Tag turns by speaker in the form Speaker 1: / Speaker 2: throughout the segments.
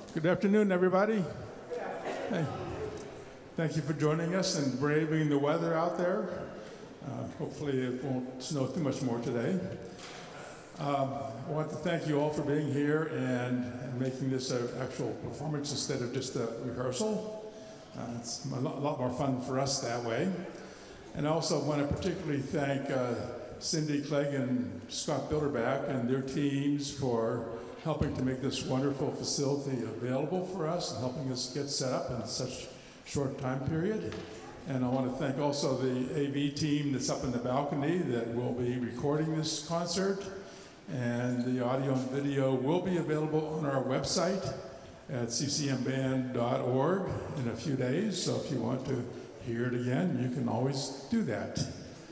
Speaker 1: Good afternoon, everybody. Hey. Thank you for joining us and braving the weather out there. Hopefully it won't snow too much more today. I want to thank you all for being here and making this an actual performance instead of just a rehearsal. It's a lot more fun for us that way. And I also want to particularly thank Cindy Clegg and Scott Bilderback and their teams for helping to make this wonderful facility available for us and helping us get set up in such a short time period. And I want to thank also the AV team that's up in the balcony that will be recording this concert. And the audio and video will be available on our website at ccmband.org in a few days. So if you want to hear it again, you can always do that.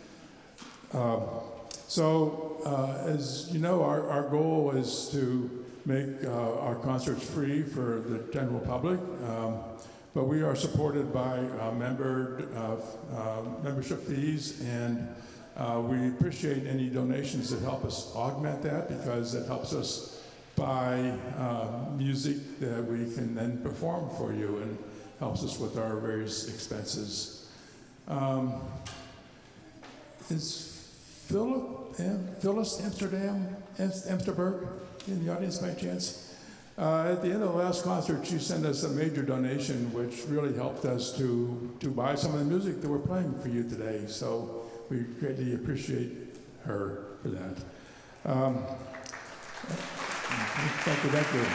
Speaker 1: As you know, our goal is to make our concerts free for the general public, but we are supported by membership fees, and we appreciate any donations that help us augment that, because it helps us buy music that we can then perform for you and helps us with our various expenses. Is Phyllis Amsterberg in the audience by chance? At the end of the last concert, she sent us a major donation, which really helped us to buy some of the music that we're playing for you today. So we greatly appreciate her for that. Thank you.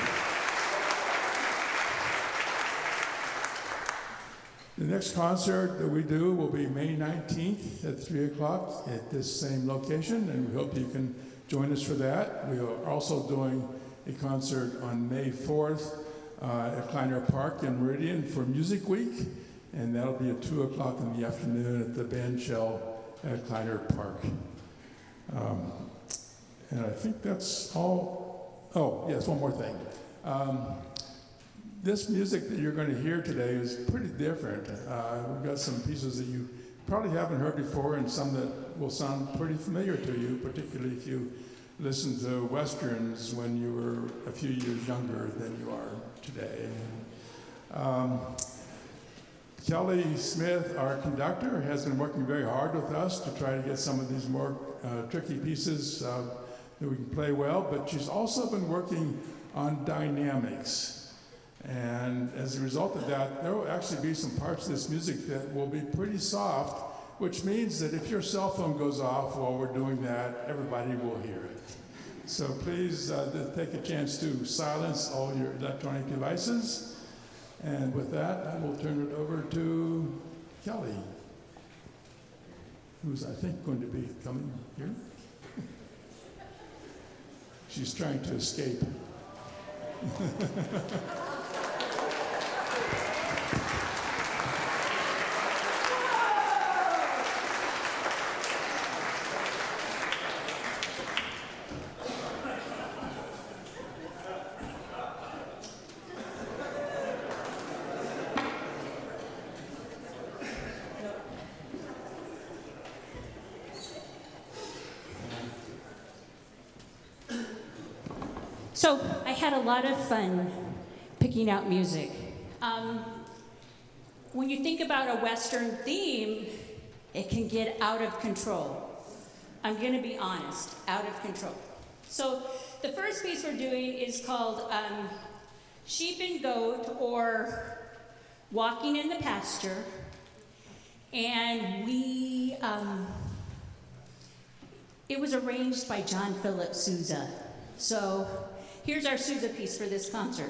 Speaker 1: The next concert that we do will be May 19th at 3 o'clock at this same location, and we hope you can join us for that. We are also doing a concert on May 4th at Kleiner Park in Meridian for Music Week, and that'll be at 2 o'clock in the afternoon at the band shell at Kleiner Park. And I think that's all. Oh, yes, one more thing. This music that you're going to hear today is pretty different. We've got some pieces that you probably haven't heard before and some that will sound pretty familiar to you, particularly if you listened to Westerns when you were a few years younger than you are today. Kelly Smith, our conductor, has been working very hard with us to try to get some of these more tricky pieces that we can play well, but she's also been working on dynamics. And as a result of that, there will actually be some parts of this music that will be pretty soft, which means that if your cell phone goes off while we're doing that, everybody will hear it. So please take a chance to silence all your electronic devices. And with that, I will turn it over to Kelly, who's, I think, going to be coming here. She's trying to escape.
Speaker 2: So I had a lot of fun picking out music. When you think about a Western theme, it can get out of control. I'm going to be honest, out of control. So the first piece we're doing is called Sheep and Goat, or Walking in the Pasture. And it was arranged by John Philip Sousa. So here's our Sousa piece for this concert.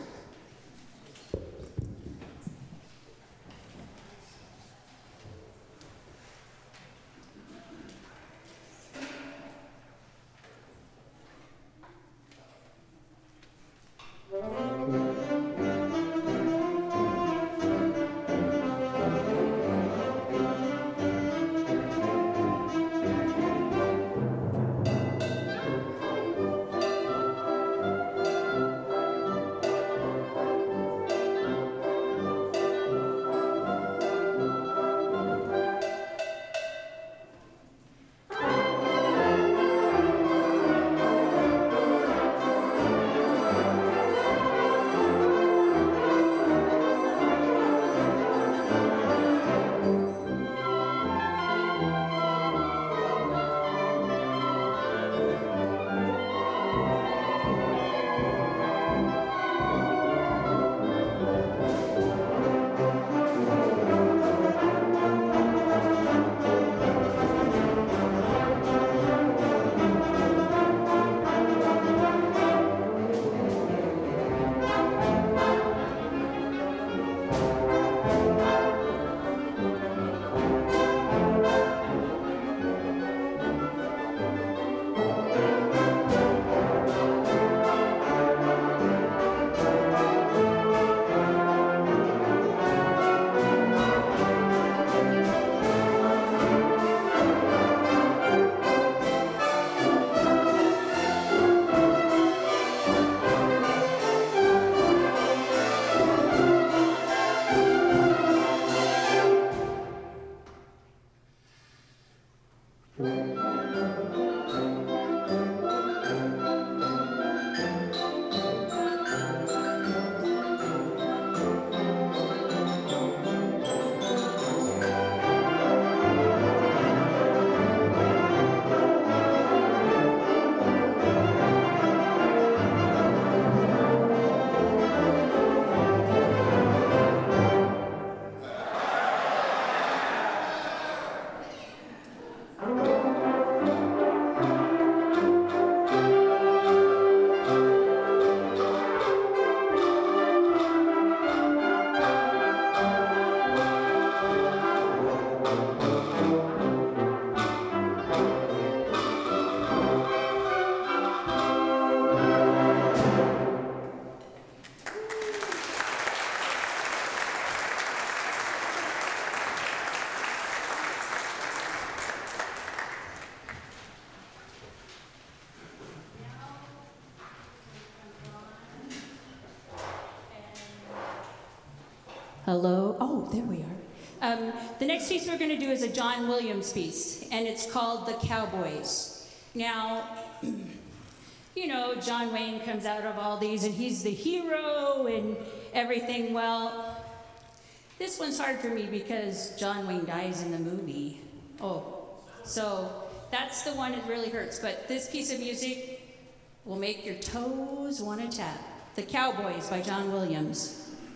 Speaker 2: Hello? Oh, there we are. The next piece we're going to do is a John Williams piece, and it's called The Cowboys. Now, you know, John Wayne comes out of all these, and he's the hero and everything. Well, this one's hard for me because John Wayne dies in the movie. Oh, so that's the one that really hurts. But this piece of music will make your toes want to tap. The Cowboys by John Williams.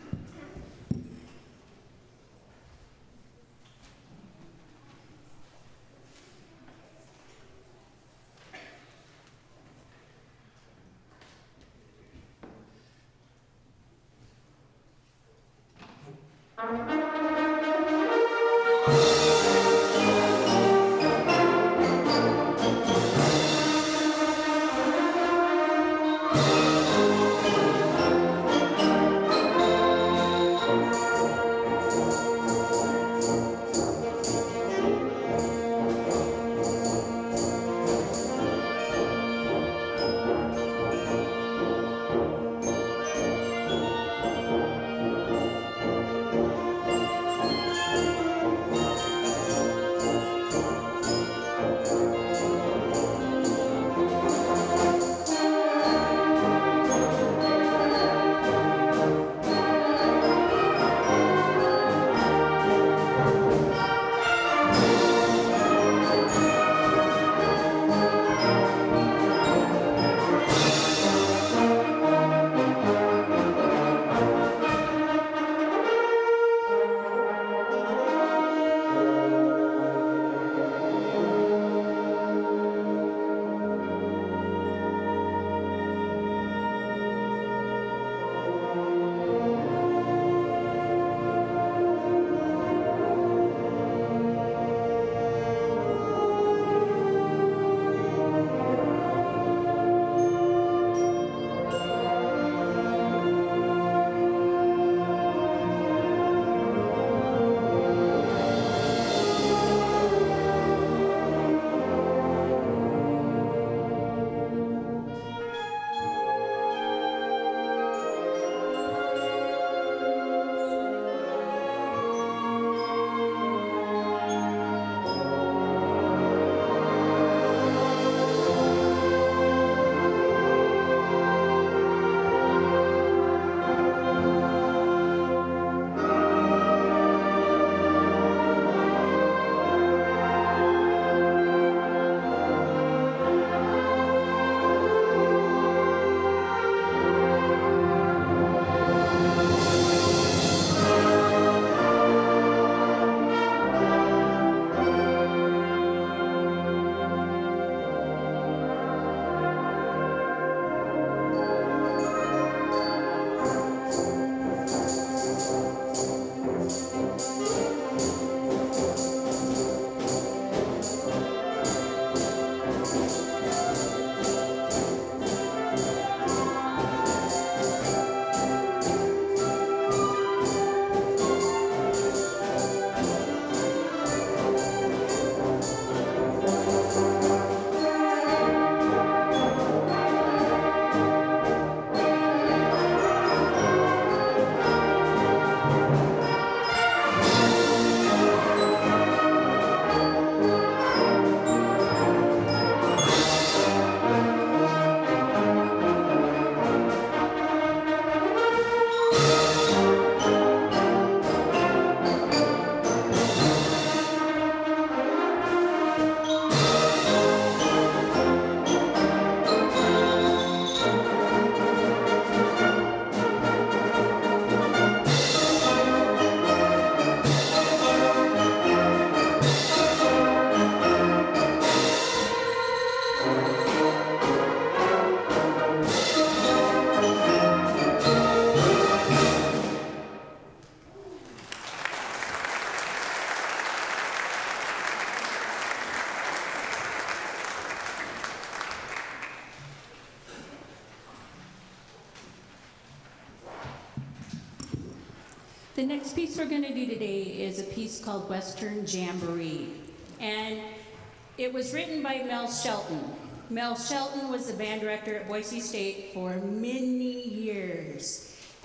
Speaker 2: The next piece we're going to do today is a piece called Western Jamboree. And it was written by Mel Shelton. Mel Shelton was the band director at Boise State for many years.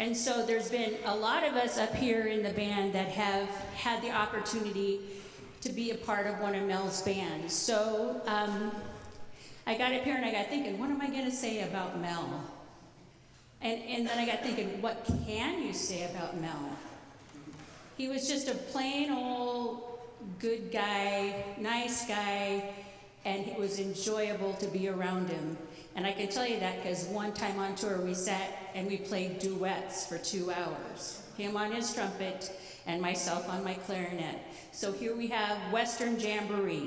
Speaker 2: And so there's been a lot of us up here in the band that have had the opportunity to be a part of one of Mel's bands. So I got up here and I got thinking, what am I going to say about Mel? And then I got thinking, what can you say about Mel? He was just a plain old good guy, nice guy, and it was enjoyable to be around him. And I can tell you that because one time on tour we sat and we played duets for 2 hours. Him on his trumpet and myself on my clarinet. So here we have Western Jamboree.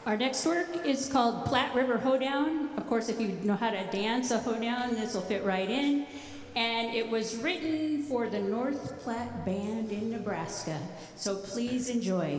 Speaker 2: Our next work is called Platte River Hoedown. Of course, if you know how to dance a hoedown, this will fit right in. And it was written for the North Platte Band in Nebraska. So please enjoy.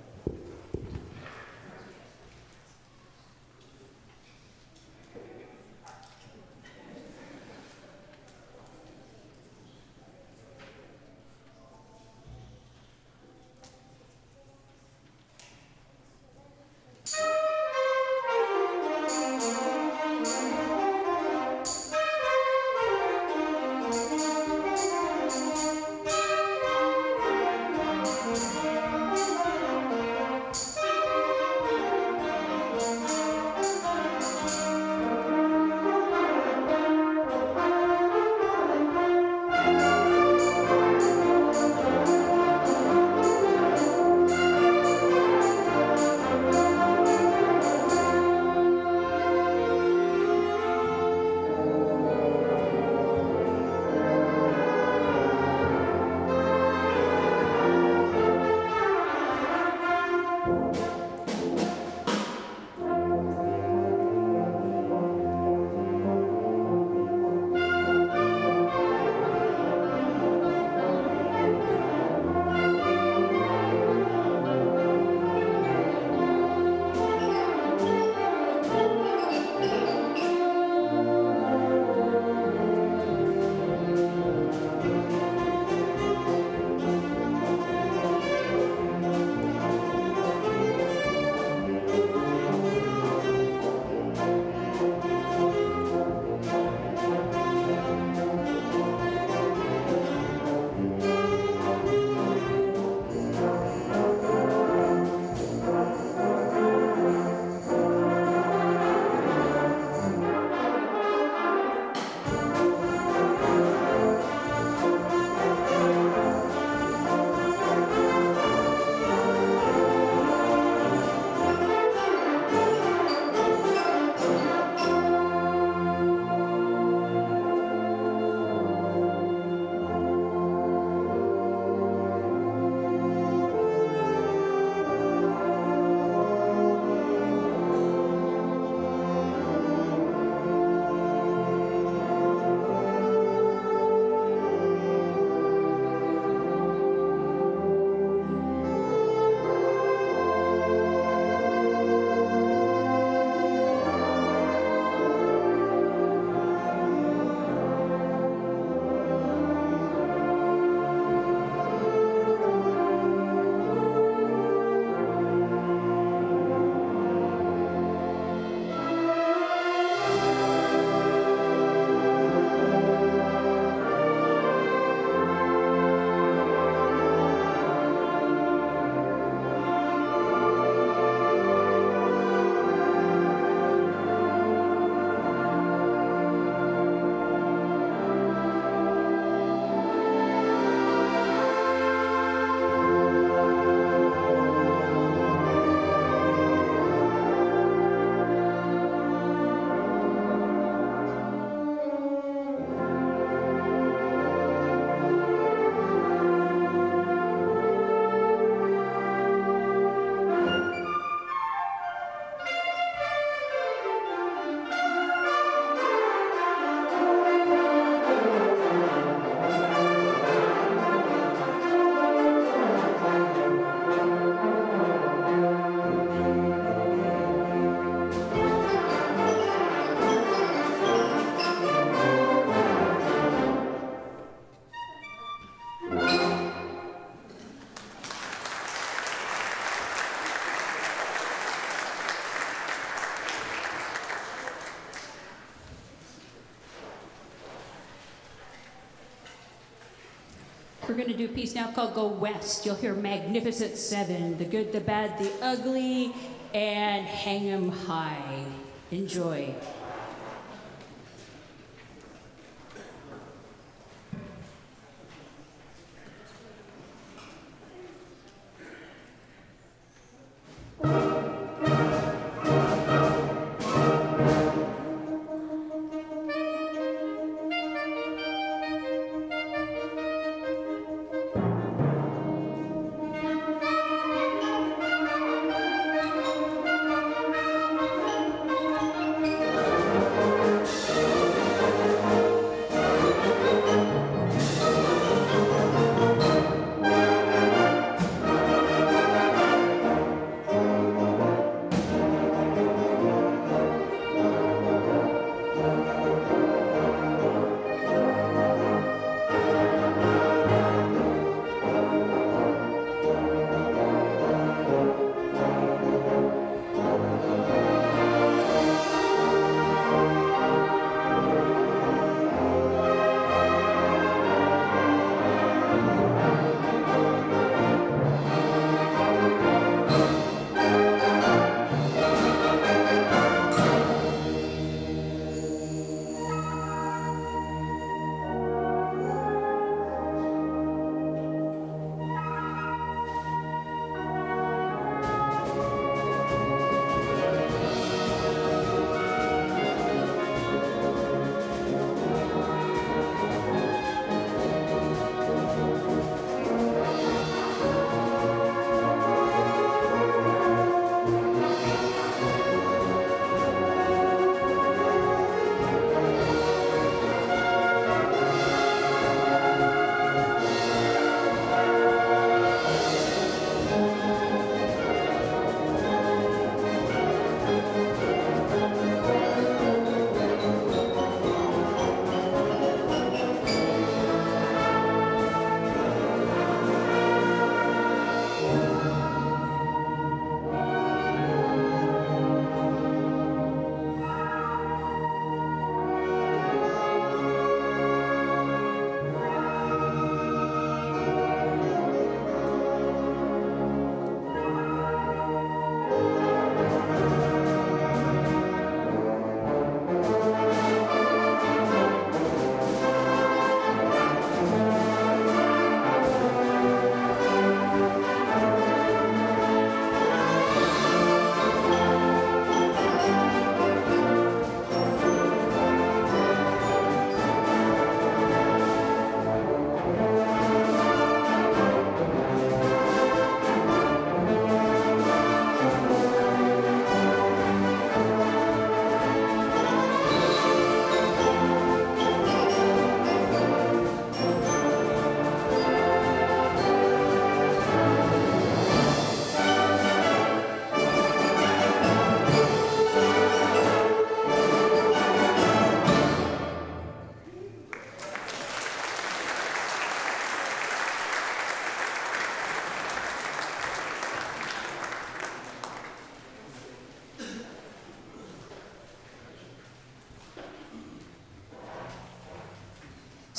Speaker 2: We're going to do a piece now called Go West. You'll hear Magnificent Seven, The Good, the Bad, the Ugly, and Hang 'em High. Enjoy.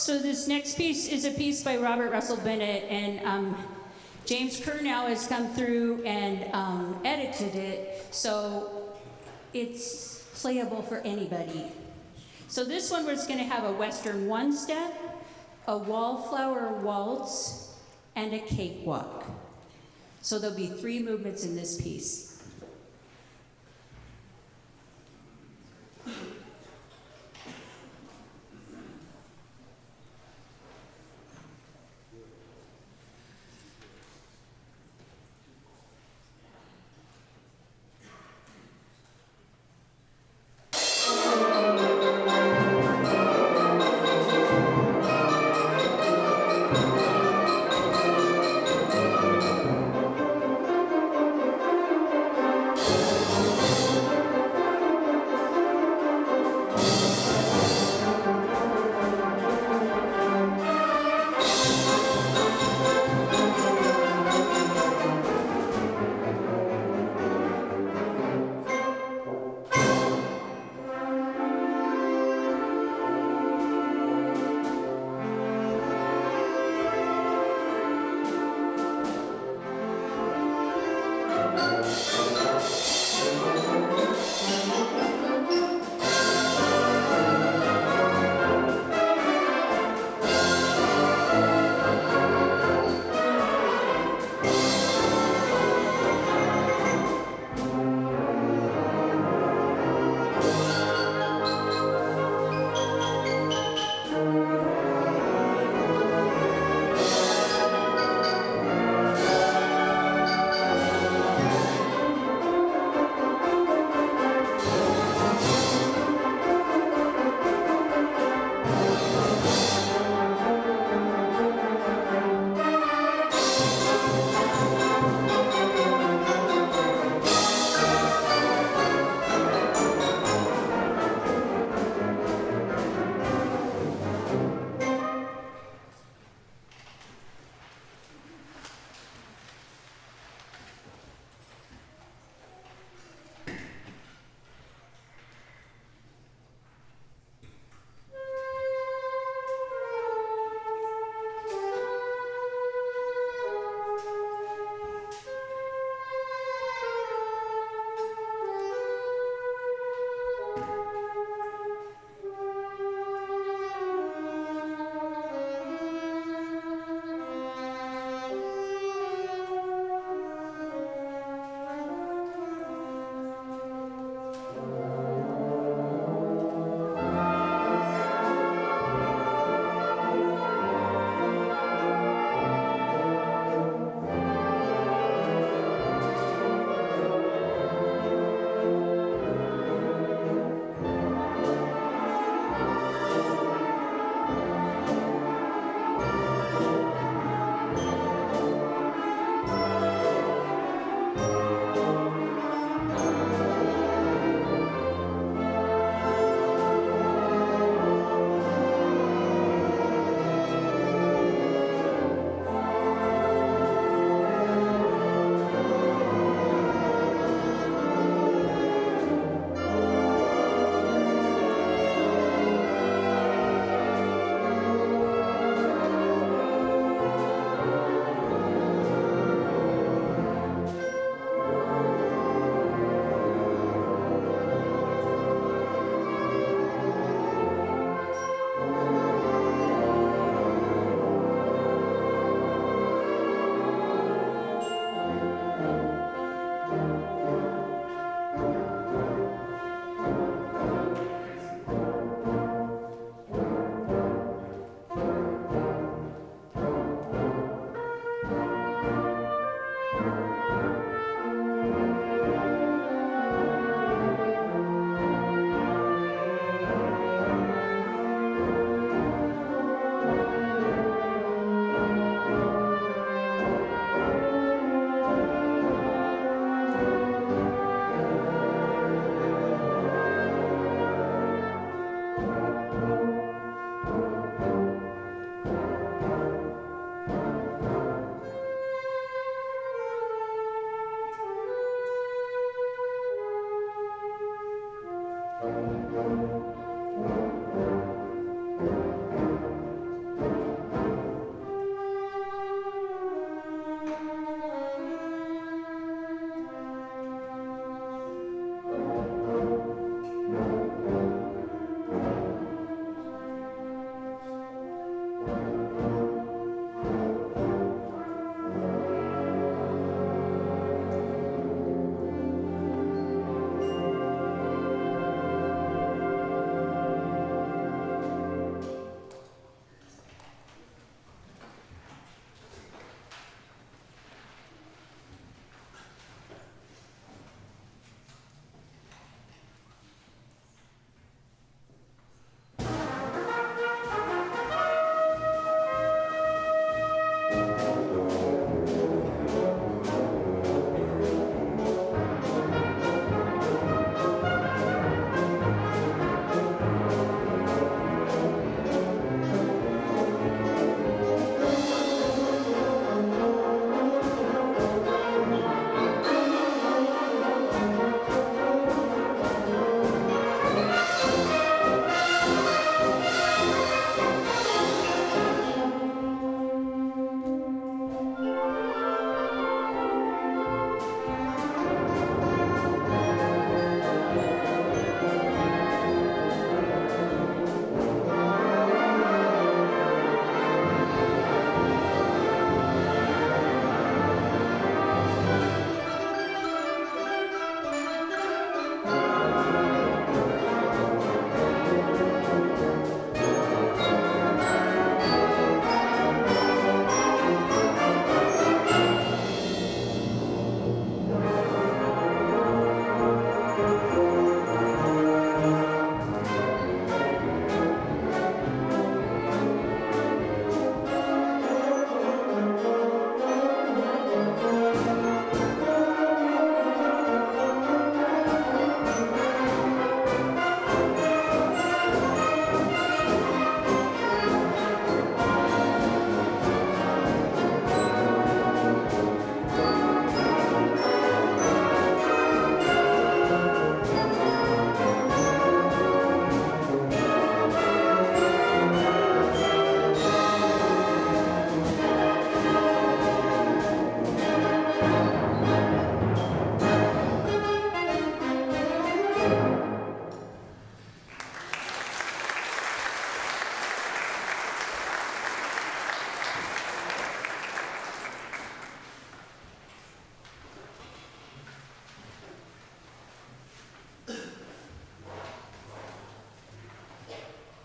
Speaker 2: So this next piece is a piece by Robert Russell Bennett, and James Kernow has come through and edited it, so it's playable for anybody. So this one was going to have a Western one-step, a wallflower waltz, and a cakewalk. So there'll be 3 movements in this piece.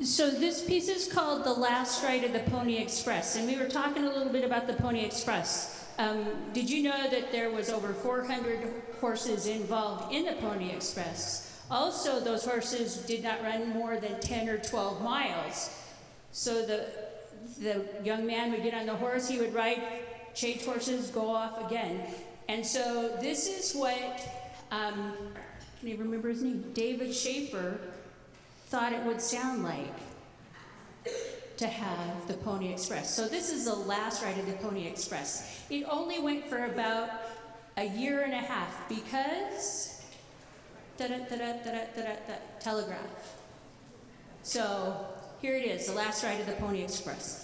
Speaker 2: So this piece is called The Last Ride of the Pony Express, and we were talking a little bit about the Pony Express. Did you know that there was over 400 horses involved in the Pony Express? Also, those horses did not run more than 10 or 12 miles. So the young man would get on the horse, he would ride, change horses, go off again. And so this is what, can you remember his name? David Schaefer thought it would sound like to have the Pony Express. So this is the last ride of the Pony Express. It only went for about a year and a half because telegraph. So here it is, the last ride of the Pony Express.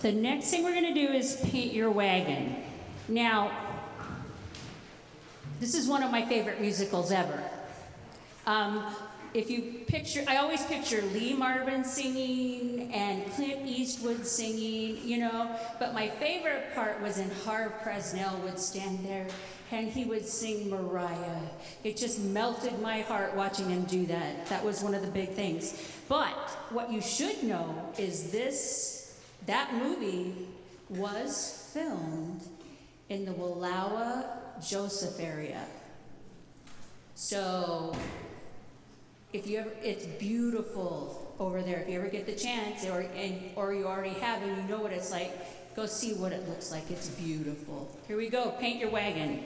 Speaker 2: The next thing we're going to do is paint your wagon. Now, this is one of my favorite musicals ever. If you picture, I always picture Lee Marvin singing and Clint Eastwood singing, you know, but my favorite part was when Harve Presnell would stand there and he would sing Mariah. It just melted my heart watching him do that. That was one of the big things. But what you should know is that movie was filmed in the Wallowa Joseph area. So, it's beautiful over there. If you ever get the chance, or you already have and you know what it's like, go see what it looks like. It's beautiful. Here we go, paint your wagon.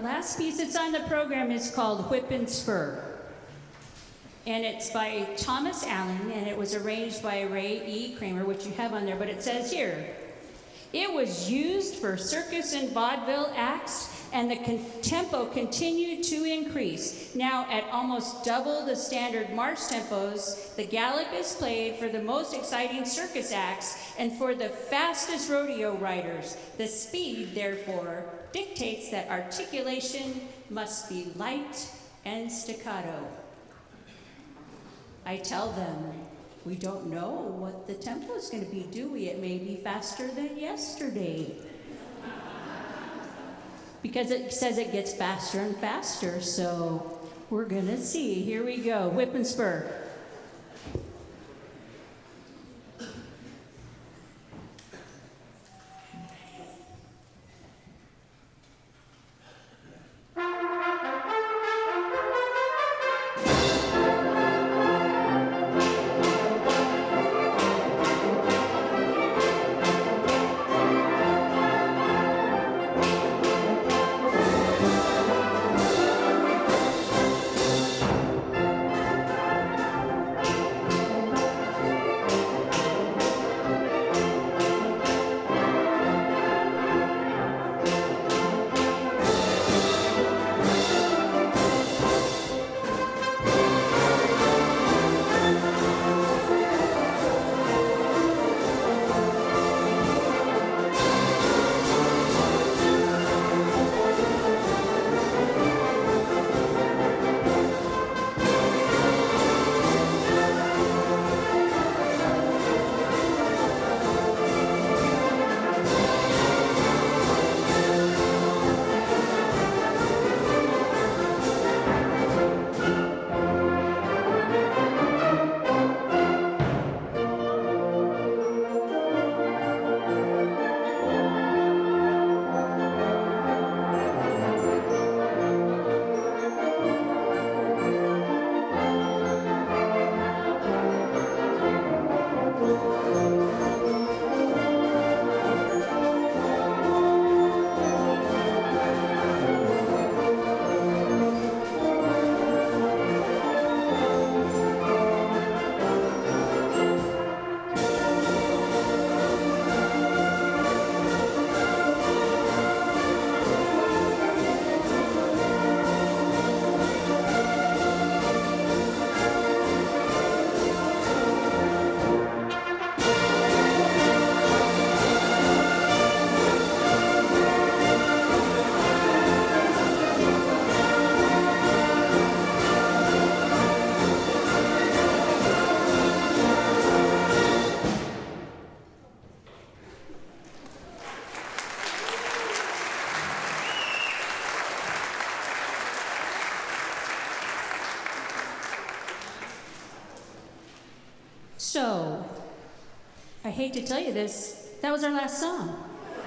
Speaker 2: last piece that's on the program is called Whip and Spur. And it's by Thomas Allen, and it was arranged by Ray E. Kramer, which you have on there, but it says here, it was used for circus and vaudeville acts, and the tempo continued to increase. Now, at almost double the standard march tempos, the gallop is played for the most exciting circus acts and for the fastest rodeo riders. The speed, therefore, dictates that articulation must be light and staccato. I tell them, we don't know what the tempo is going to be, do we? It may be faster than yesterday. Because it says it gets faster and faster, so we're going to see. Here we go, Whip and Spur. So, I hate to tell you this, that was our last song.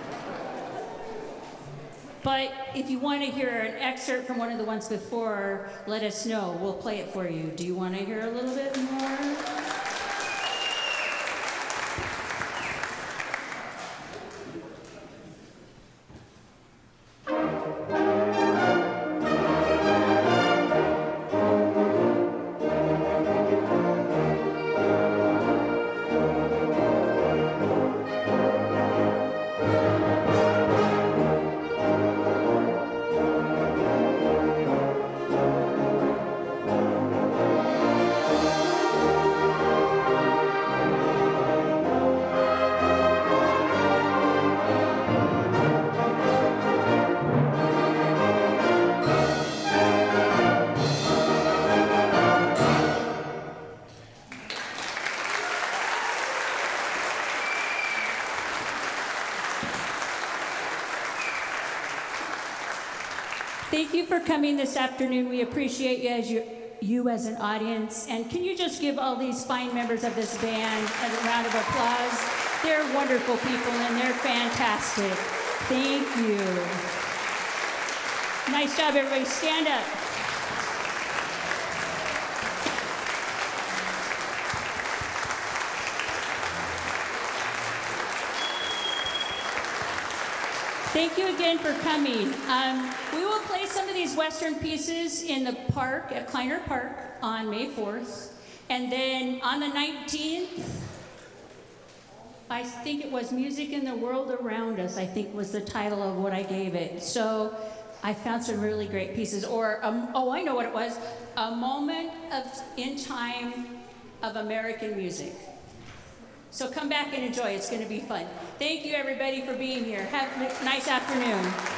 Speaker 2: But if you want to hear an excerpt from one of the ones before, let us know. We'll play it for you. Do you want to hear a little bit more? Thank you for coming this afternoon. We appreciate you as an audience. And can you just give all these fine members of this band a round of applause? They're wonderful people and they're fantastic. Thank you. Nice job, everybody. Stand up. Thank you again for coming. We will play some of these Western pieces in the park, at Kleiner Park, on May 4th. And then on the 19th, I think it was Music in the World Around Us, I think was the title of what I gave it. So I found some really great pieces. Or, I know what it was, A Moment in Time of American Music. So come back and enjoy. It's going to be fun. Thank you, everybody, for being here. Have a nice afternoon.